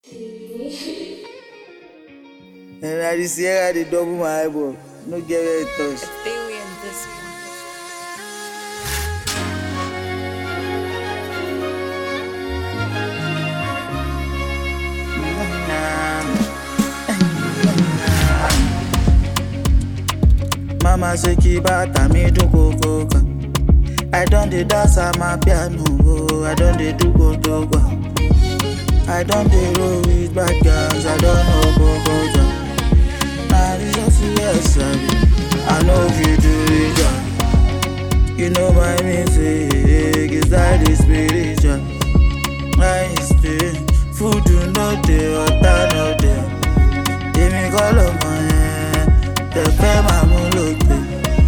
And I just hear they double my eyeball. No get where it touch. Ethereum this one. Mama say kibata me do coca. I don't dey dance at my piano. I don't dey do go. I don't dey roll with bad girls. I don't know go. Nah, it's just yes, I know if you do it, yeah. You know my music is like the spiritual. I stay food do no day, water no day. Give me call of my hand, the fame I'm looking.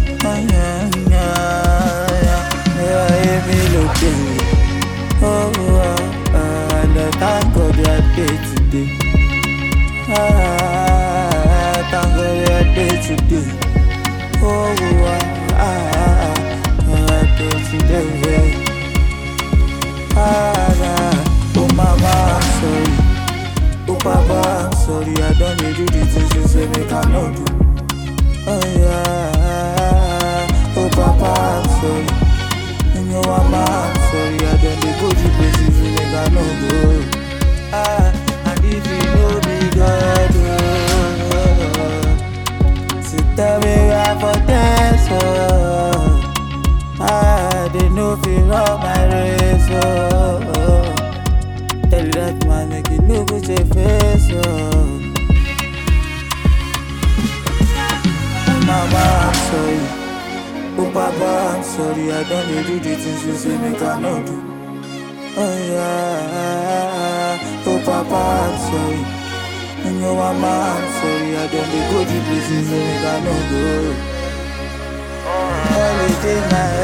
Hear me looking. And I thank God that day today. Thank God that day today. Today. Oh mama, I'm sorry. Oh papa, I'm sorry. I don't need you the things you say make I not do. Oh yeah. Oh papa, I'm sorry. And your mama, I'm sorry. I don't need go to places you make I not go. And if you know me God, sit tell me where for this. They know feel all my race. Tell you that man make you look with your face. Oh mama, I'm sorry. Oh papa, I'm sorry. I don't need do the things you say make I not do. Oh yeah. Oh papa, I'm sorry. And your mama, I'm sorry. I don't need go to places you make I not go. Holiday night.